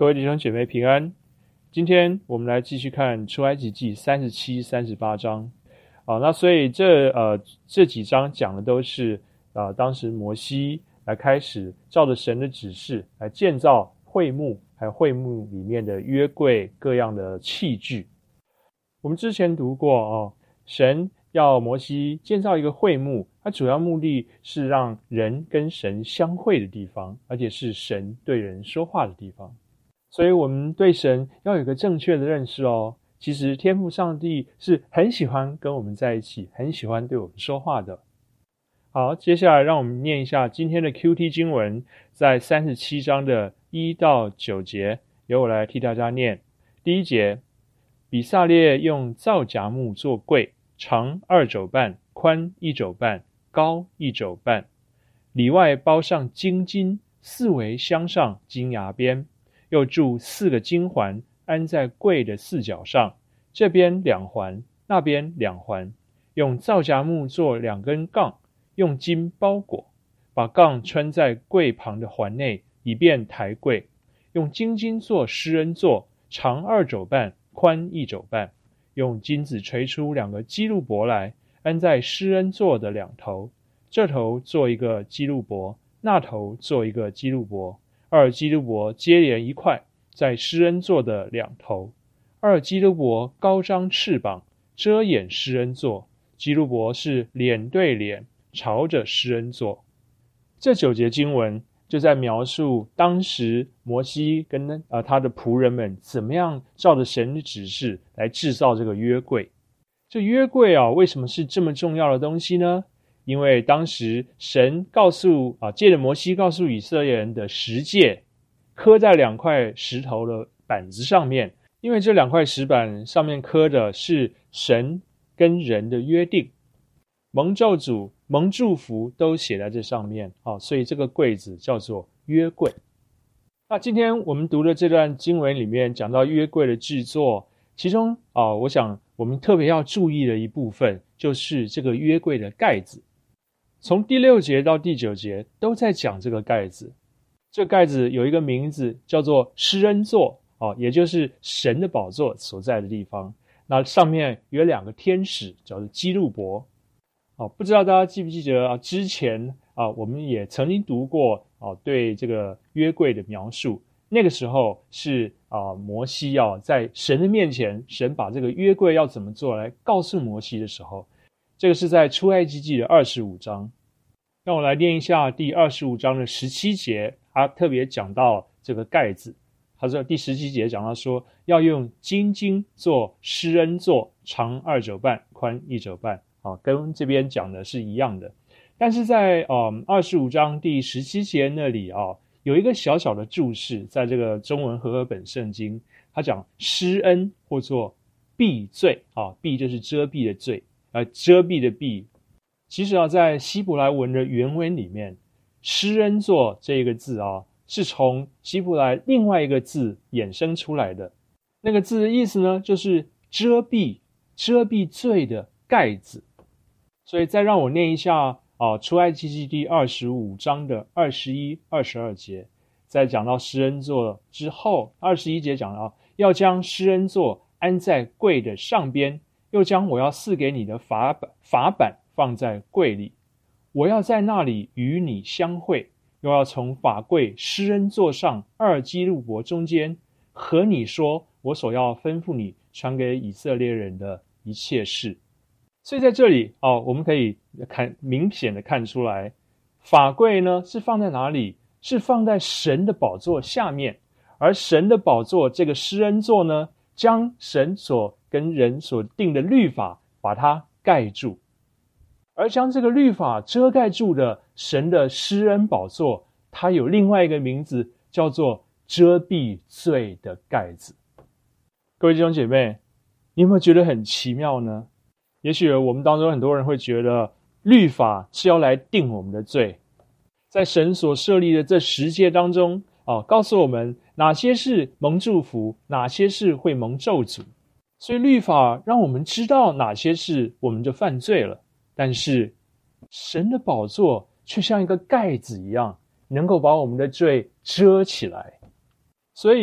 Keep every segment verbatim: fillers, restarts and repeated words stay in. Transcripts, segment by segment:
各位弟兄姐妹平安，今天我们来继续看出埃及记三十七、三十八章。啊，那所以这呃这几章讲的都是啊、呃、当时摩西来开始照着神的指示来建造会幕，还有会幕里面的约柜各样的器具。我们之前读过哦，神要摩西建造一个会幕，它主要目的是让人跟神相会的地方，而且是神对人说话的地方。所以我们对神要有一个正确的认识哦。其实天父上帝是很喜欢跟我们在一起，很喜欢对我们说话的。好，接下来让我们念一下今天的 Q T 经文，在三十七章的一到九节，由我来替大家念。第一节，比撒列用皂荚木做柜，长二肘半，宽一肘半，高一肘半，里外包上金金，四围镶上金牙边，又铸四个金环，安在柜的四角上，这边两环，那边两环，用皂荚木做两根杠，用金包裹，把杠穿在柜旁的环内，以便抬柜。用金金做施恩座，长二肘半，宽一肘半，用金子锤出两个基路伯来，安在施恩座的两头，这头做一个基路伯，那头做一个基路伯，二基路伯接连一块，在施恩座的两头。二基路伯高张翅膀，遮掩施恩座，基路伯是脸对脸，朝着施恩座。这九节经文就在描述当时摩西跟、呃、他的仆人们怎么样照着神的指示来制造这个约柜。这约柜啊，为什么是这么重要的东西呢？因为当时神告诉啊，借着摩西告诉以色列人的十诫，刻在两块石头的板子上面，因为这两块石板上面刻的是神跟人的约定，蒙咒诅、蒙祝福都写在这上面、啊、所以这个柜子叫做约柜。那今天我们读的这段经文里面讲到约柜的制作，其中啊，我想我们特别要注意的一部分就是这个约柜的盖子。从第六节到第九节都在讲这个盖子。这盖子有一个名字叫做施恩座、哦、也就是神的宝座所在的地方。那上面有两个天使叫做基路伯、哦、不知道大家记不记得、啊、之前、啊、我们也曾经读过、啊、对这个约柜的描述。那个时候是、啊、摩西要、啊、在神的面前，神把这个约柜要怎么做来告诉摩西的时候，这个是在出埃及记的二十五章。让我来念一下第二十五章的十七节，他特别讲到这个盖子。他说第十七节讲到说，要用金金做施恩座，长二肘半，宽一肘半、啊、跟这边讲的是一样的。但是在、嗯、二十五章第十七节那里、啊、有一个小小的注释，在这个中文和合本圣经，他讲施恩或做避罪、啊、避就是遮蔽的罪、呃、遮蔽的避。其实啊，在希伯来文的原文里面，施恩座这个字啊，是从希伯来另外一个字衍生出来的。那个字的意思呢，就是遮蔽、遮蔽罪的盖子。所以再让我念一下啊，出埃及记第二十五章的二十一、二十二节，在讲到施恩座之后，二十一节讲到要将施恩座安在柜的上边，又将我要赐给你的法板法板放在柜里，我要在那里与你相会，又要从法柜施恩座上二基路伯中间和你说我所要吩咐你传给以色列人的一切事。所以在这里、哦、我们可以看明显的看出来，法柜呢是放在哪里？是放在神的宝座下面，而神的宝座这个施恩座呢，将神所跟人所定的律法把它盖住。而将这个律法遮盖住的神的施恩宝座，它有另外一个名字，叫做遮蔽罪的盖子。各位弟兄姐妹，你有没有觉得很奇妙呢？也许我们当中很多人会觉得律法是要来定我们的罪，在神所设立的这十诫当中、哦、告诉我们哪些是蒙祝福，哪些是会蒙咒诅。所以律法让我们知道哪些是我们就犯罪了，但是神的宝座却像一个盖子一样，能够把我们的罪遮起来。所以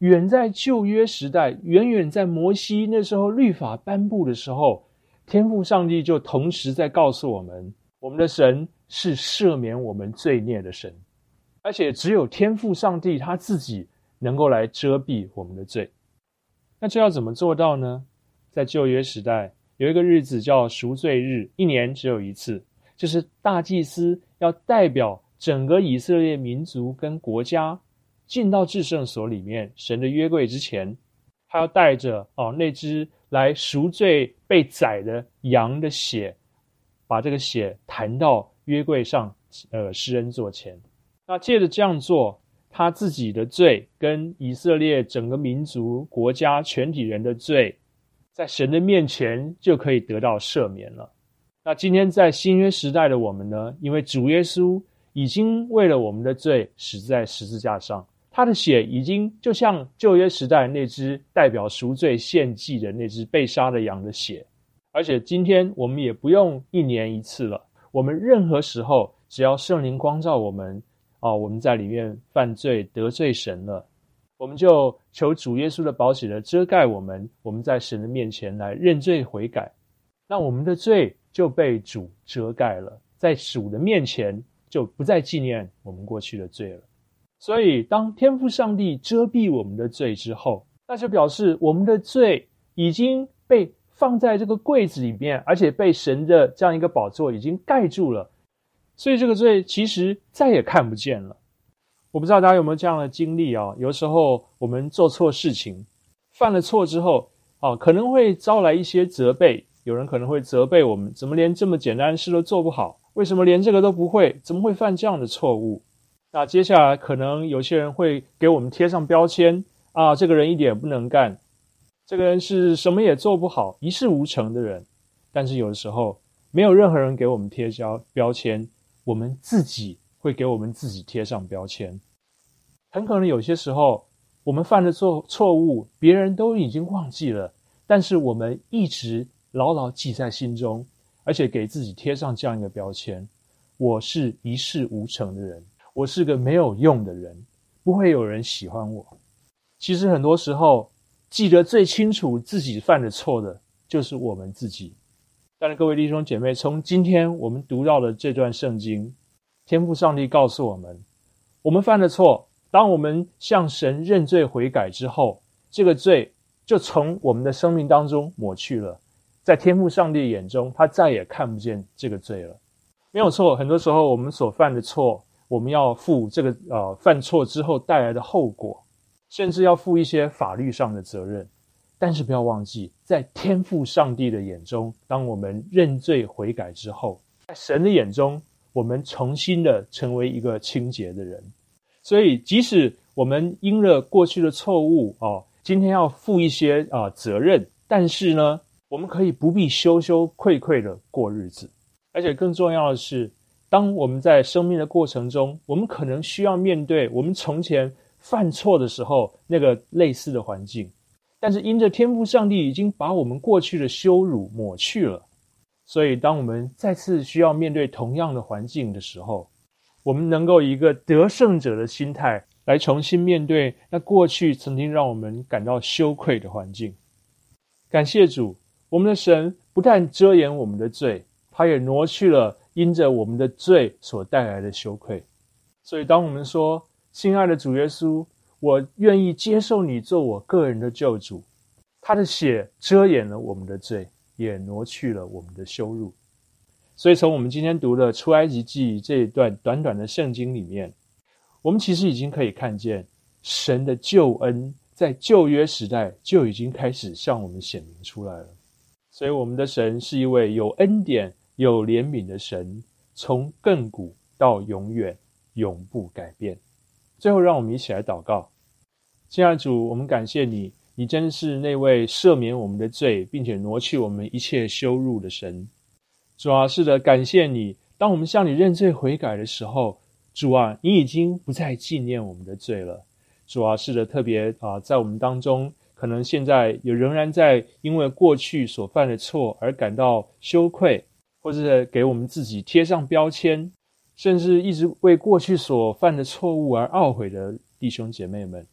远在旧约时代，远远在摩西那时候律法颁布的时候，天父上帝就同时在告诉我们，我们的神是赦免我们罪孽的神，而且只有天父上帝他自己能够来遮蔽我们的罪。那这要怎么做到呢？在旧约时代有一个日子叫赎罪日，一年只有一次，就是大祭司要代表整个以色列民族跟国家进到至圣所里面，神的约柜之前，他要带着哦那只来赎罪被宰的羊的血，把这个血弹到约柜上，呃，施恩座前。那借着这样做，他自己的罪跟以色列整个民族、国家全体人的罪，在神的面前就可以得到赦免了。那今天在新约时代的我们呢，因为主耶稣已经为了我们的罪死在十字架上，他的血已经就像旧约时代那只代表赎罪献祭的那只被杀的羊的血，而且今天我们也不用一年一次了，我们任何时候只要圣灵光照我们，哦，我们在里面犯罪得罪神了，我们就求主耶稣的宝血的遮盖我们，我们在神的面前来认罪悔改，那我们的罪就被主遮盖了，在主的面前就不再纪念我们过去的罪了。所以当天父上帝遮蔽我们的罪之后，那就表示我们的罪已经被放在这个柜子里面，而且被神的这样一个宝座已经盖住了，所以这个罪其实再也看不见了。我不知道大家有没有这样的经历啊？有时候我们做错事情，犯了错之后啊，可能会招来一些责备，有人可能会责备我们，怎么连这么简单的事都做不好？为什么连这个都不会？怎么会犯这样的错误？那接下来可能有些人会给我们贴上标签啊，这个人一点也不能干，这个人是什么也做不好，一事无成的人。但是有的时候没有任何人给我们贴标签，我们自己会给我们自己贴上标签。很可能有些时候我们犯的错错误别人都已经忘记了，但是我们一直牢牢记在心中，而且给自己贴上这样一个标签，我是一事无成的人，我是个没有用的人，不会有人喜欢我。其实很多时候记得最清楚自己犯的错的就是我们自己。但是各位弟兄姐妹，从今天我们读到的这段圣经，天父上帝告诉我们，我们犯的错，当我们向神认罪悔改之后，这个罪就从我们的生命当中抹去了，在天父上帝眼中，他再也看不见这个罪了。没有错，很多时候我们所犯的错，我们要负这个呃犯错之后带来的后果，甚至要负一些法律上的责任。但是不要忘记，在天父上帝的眼中，当我们认罪悔改之后，在神的眼中，我们重新的成为一个清洁的人。所以即使我们因了过去的错误哦，今天要负一些啊、呃、责任，但是呢，我们可以不必羞羞愧愧的过日子。而且更重要的是，当我们在生命的过程中，我们可能需要面对我们从前犯错的时候那个类似的环境，但是因着天父上帝已经把我们过去的羞辱抹去了，所以当我们再次需要面对同样的环境的时候，我们能够以一个得胜者的心态来重新面对那过去曾经让我们感到羞愧的环境。感谢主，我们的神不但遮掩我们的罪，他也挪去了因着我们的罪所带来的羞愧。所以当我们说，亲爱的主耶稣，我愿意接受你做我个人的救主，他的血遮掩了我们的罪，也挪去了我们的羞辱。所以从我们今天读的出埃及记这一段短短的圣经里面，我们其实已经可以看见神的救恩在旧约时代就已经开始向我们显明出来了。所以我们的神是一位有恩典有怜悯的神，从亘古到永远永不改变。最后让我们一起来祷告。亲爱的主，我们感谢你，你真是那位赦免我们的罪并且挪去我们一切羞辱的神。主啊，是的，感谢你，当我们向你认罪悔改的时候，主啊，你已经不再纪念我们的罪了。主啊，是的，特别啊，在我们当中可能现在有仍然在因为过去所犯的错而感到羞愧，或者给我们自己贴上标签，甚至一直为过去所犯的错误而懊悔的弟兄姐妹们，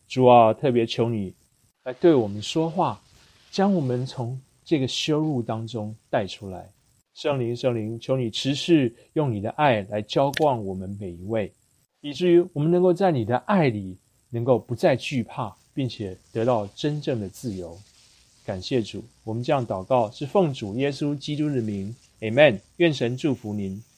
主啊，特别求你来对我们说话，将我们从这个羞辱当中带出来。圣灵，圣灵，求你持续用你的爱来浇灌我们每一位，以至于我们能够在你的爱里能够不再惧怕，并且得到真正的自由。感谢主，我们这样祷告是奉主耶稣基督的名 Amen。 愿神祝福您。